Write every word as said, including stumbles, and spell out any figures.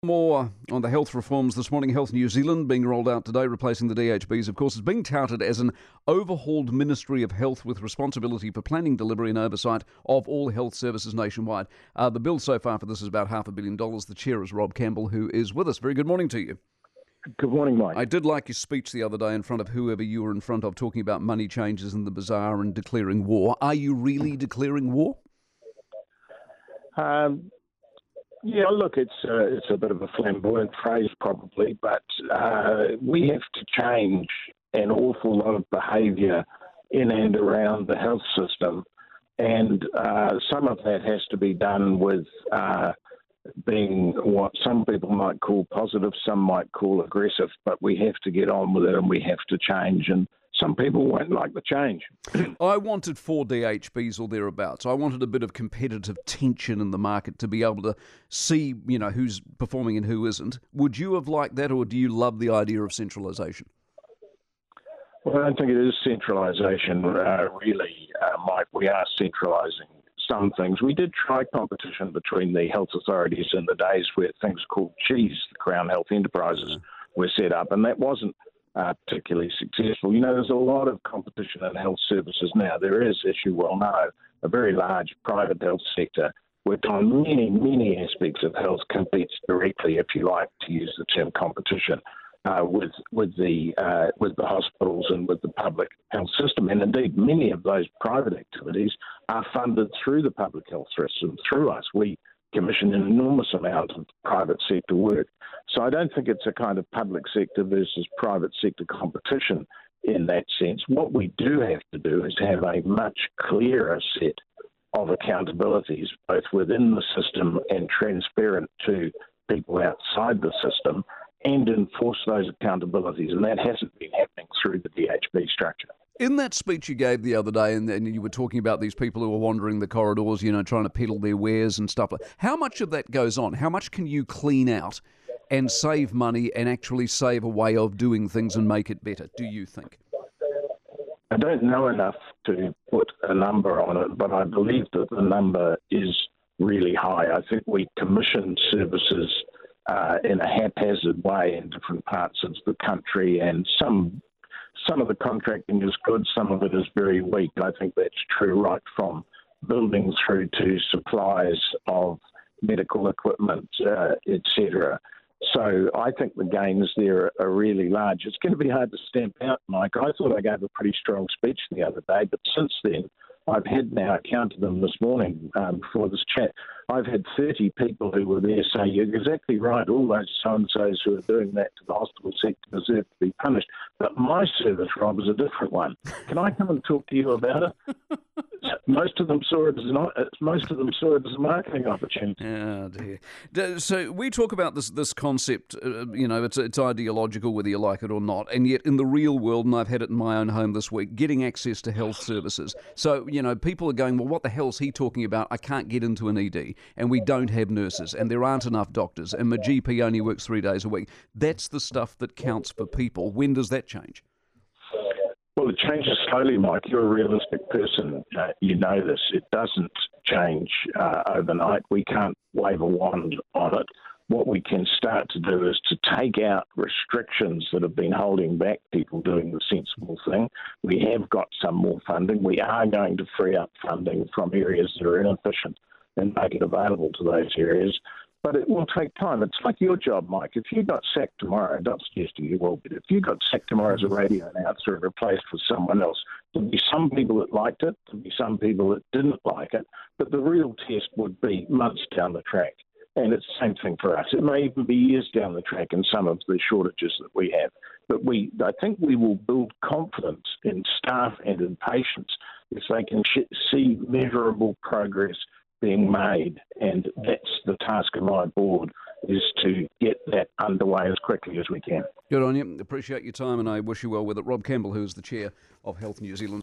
More on the health reforms this morning. Health New Zealand being rolled out today, replacing the D H Bs, of course, is being touted as an overhauled Ministry of Health with responsibility for planning, delivery and oversight of all health services nationwide. Uh, the bill so far for this is about half a billion dollars. The chair is Rob Campbell, who is with us. Very good morning to you. Good morning, Mike. I did like your speech the other day in front of whoever you were in front of, talking about money changes in the bazaar and declaring war. Are you really declaring war? Um, yeah, look, it's uh, it's a bit of a flamboyant phrase probably, but uh, we have to change an awful lot of behaviour in and around the health system, and uh, some of that has to be done with uh, being what some people might call positive, some might call aggressive, but we have to get on with it and we have to change, and some people won't like the change. I wanted four D H Bs or thereabouts. I wanted a bit of competitive tension in the market to be able to see, you know, who's performing and who isn't. Would you have liked that, or do you love the idea of centralisation? Well, I don't think it is centralisation, uh, really, uh, Mike. We are centralising some things. We did try competition between the health authorities in the days where things called CHEES, the Crown Health Enterprises, were set up, and that wasn't Uh, particularly successful. You know, there's a lot of competition in health services now. There is, as you well know, a very large private health sector which on many, many aspects of health competes directly, if you like to use the term competition, uh, with with the uh, with the hospitals and with the public health system. And indeed, many of those private activities are funded through the public health system, through us. We commission an enormous amount of private sector work. So I don't think it's a kind of public sector versus private sector competition in that sense. What we do have to do is have a much clearer set of accountabilities, both within the system and transparent to people outside the system, and enforce those accountabilities. And that hasn't been happening through the D H B structure. In that speech you gave the other day, and, and you were talking about these people who are wandering the corridors, you know, trying to peddle their wares and stuff. How much of that goes on? How much can you clean out and save money and actually save a way of doing things and make it better, do you think? I don't know enough to put a number on it, but I believe that the number is really high. I think we commission services uh, in a haphazard way in different parts of the country, and some Some of the contracting is good, some of it is very weak. I think that's true right from building through to supplies of medical equipment, uh, et cetera. So I think the gains there are really large. It's going to be hard to stamp out, Mike. I thought I gave a pretty strong speech the other day, but since then I've had now, I counted them this morning um, before this chat, I've had thirty people who were there say, you're exactly right, all those so-and-sos who are doing that to the hospital sector deserve to be punished. But my service, Rob, is a different one. Can I come and talk to you about it? Most of them saw it as not. Most of them saw it as a marketing opportunity. Oh dear. So we talk about this this concept. Uh, you know, it's it's ideological whether you like it or not, and yet in the real world, and I've had it in my own home this week, getting access to health services. So you know, people are going, well, what the hell's he talking about? I can't get into an E D, and we don't have nurses, and there aren't enough doctors, and my G P only works three days a week. That's the stuff that counts for people. When does that change? Well, it changes slowly, Mike. You're a realistic person. Uh, you know this. It doesn't change uh, overnight. We can't wave a wand on it. What we can start to do is to take out restrictions that have been holding back people doing the sensible thing. We have got some more funding. We are going to free up funding from areas that are inefficient and make it available to those areas. But it will take time. It's like your job, Mike. If you got sacked tomorrow, I'm not suggesting you will, but if you got sacked tomorrow as a radio announcer and replaced with someone else, there'd be some people that liked it, there'd be some people that didn't like it, but the real test would be months down the track. And it's the same thing for us. It may even be years down the track in some of the shortages that we have. But we, I think we will build confidence in staff and in patients if they can sh- see measurable progress being made, and that's the task of my board, is to get that underway as quickly as we can. Good on you. Appreciate your time, and I wish you well with it. Rob Campbell, who is the chair of Health New Zealand.